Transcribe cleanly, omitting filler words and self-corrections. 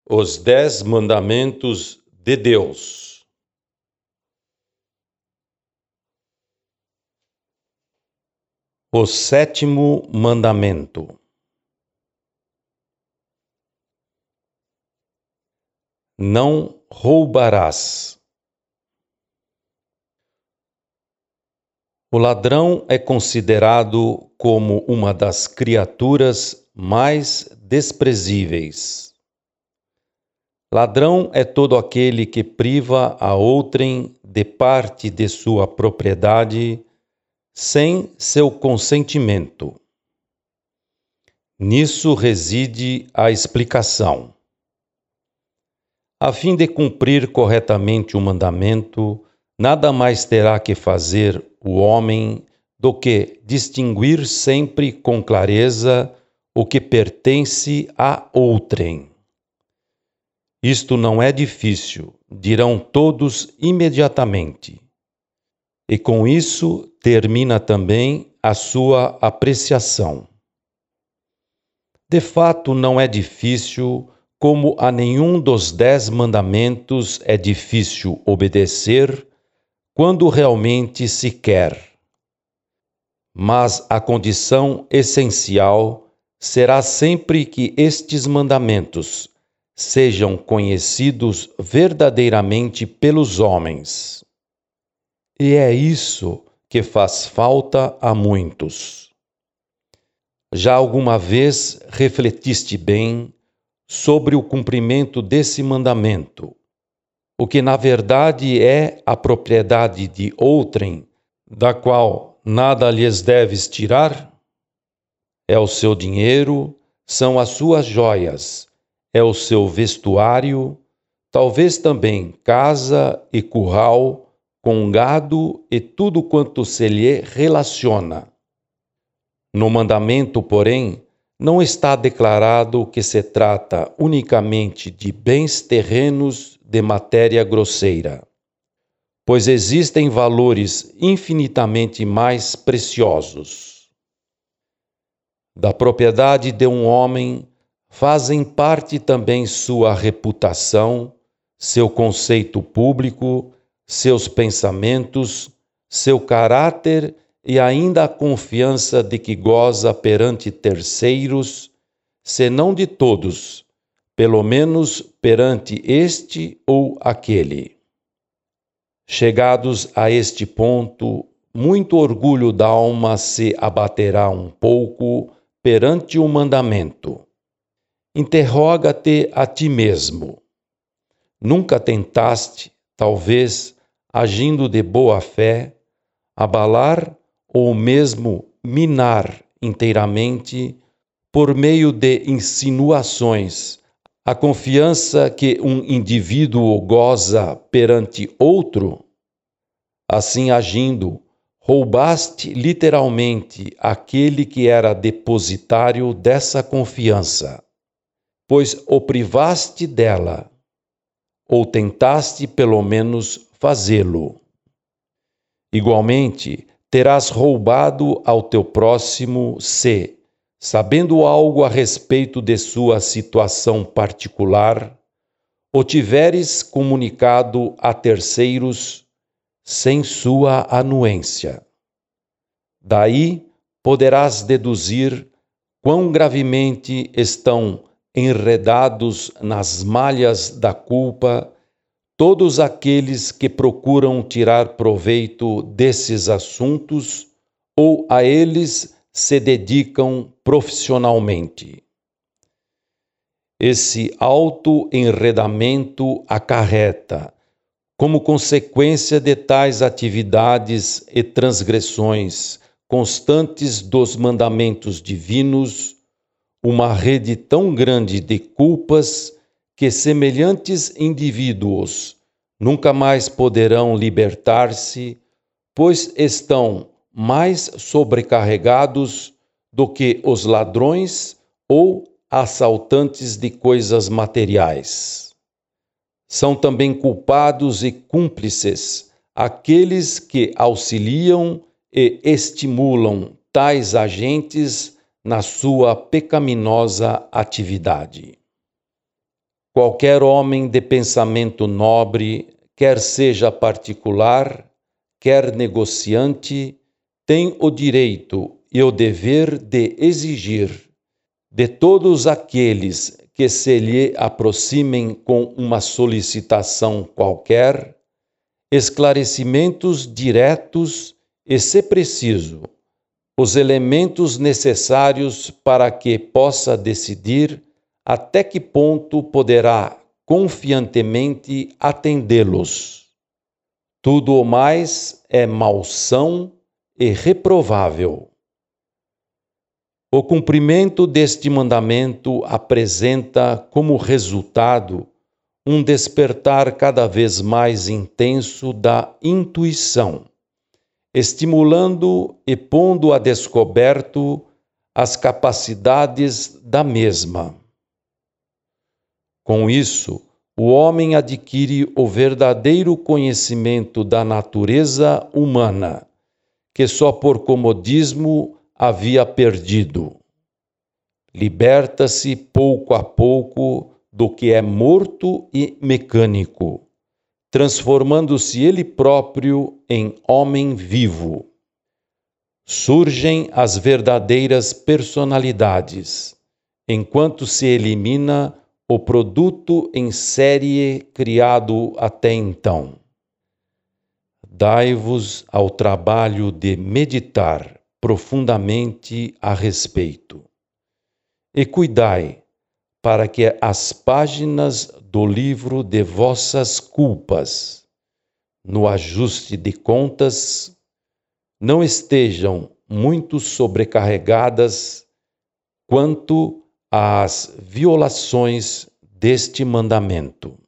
Os 10 Mandamentos de Deus. O 7º mandamento: não roubarás. O ladrão é considerado como uma das criaturas mais desprezíveis. Ladrão é todo aquele que priva a outrem de parte de sua propriedade sem seu consentimento. Nisso reside a explicação. A fim de cumprir corretamente o mandamento, nada mais terá que fazer o homem do que distinguir sempre com clareza o que pertence a outrem. Isto não é difícil, dirão todos imediatamente. E com isso termina também a sua apreciação. De fato, não é difícil, como a nenhum dos 10 mandamentos é difícil obedecer quando realmente se quer. Mas a condição essencial será sempre que estes mandamentos sejam conhecidos verdadeiramente pelos homens. E é isso que faz falta a muitos. Já alguma vez refletiste bem sobre o cumprimento desse mandamento, o que na verdade é a propriedade de outrem, da qual nada lhes deves tirar? É o seu dinheiro, são as suas joias, é o seu vestuário, talvez também casa e curral, com gado e tudo quanto se lhe relaciona. No mandamento, porém, não está declarado que se trata unicamente de bens terrenos de matéria grosseira, pois existem valores infinitamente mais preciosos. Da propriedade de um homem fazem parte também sua reputação, seu conceito público, seus pensamentos, seu caráter e ainda a confiança de que goza perante terceiros, se não de todos, pelo menos perante este ou aquele. Chegados a este ponto, muito orgulho da alma se abaterá um pouco perante o mandamento. Interroga-te a ti mesmo. Nunca tentaste, talvez, agindo de boa fé, abalar ou mesmo minar inteiramente, por meio de insinuações, a confiança que um indivíduo goza perante outro? Assim agindo, roubaste literalmente aquele que era depositário dessa confiança, pois o privaste dela, ou tentaste pelo menos fazê-lo. Igualmente, terás roubado ao teu próximo se, sabendo algo a respeito de sua situação particular, o tiveres comunicado a terceiros sem sua anuência. Daí poderás deduzir quão gravemente estão enredados nas malhas da culpa todos aqueles que procuram tirar proveito desses assuntos ou a eles se dedicam profissionalmente. Esse auto-enredamento acarreta, como consequência de tais atividades e transgressões constantes dos mandamentos divinos, uma rede tão grande de culpas que semelhantes indivíduos nunca mais poderão libertar-se, pois estão mais sobrecarregados do que os ladrões ou assaltantes de coisas materiais. São também culpados e cúmplices aqueles que auxiliam e estimulam tais agentes na sua pecaminosa atividade. Qualquer homem de pensamento nobre, quer seja particular, quer negociante, tem o direito e o dever de exigir de todos aqueles que se lhe aproximem com uma solicitação qualquer, esclarecimentos diretos e, se preciso, os elementos necessários para que possa decidir até que ponto poderá confiantemente atendê-los. Tudo o mais é malsão e reprovável. O cumprimento deste mandamento apresenta como resultado um despertar cada vez mais intenso da intuição, estimulando e pondo a descoberto as capacidades da mesma. Com isso, o homem adquire o verdadeiro conhecimento da natureza humana, que só por comodismo havia perdido. Liberta-se pouco a pouco do que é morto e mecânico, transformando-se ele próprio em homem vivo. Surgem as verdadeiras personalidades, enquanto se elimina o produto em série criado até então. Dai-vos ao trabalho de meditar profundamente a respeito, e cuidai para que as páginas do livro de vossas culpas, no ajuste de contas, não estejam muito sobrecarregadas quanto às violações deste mandamento.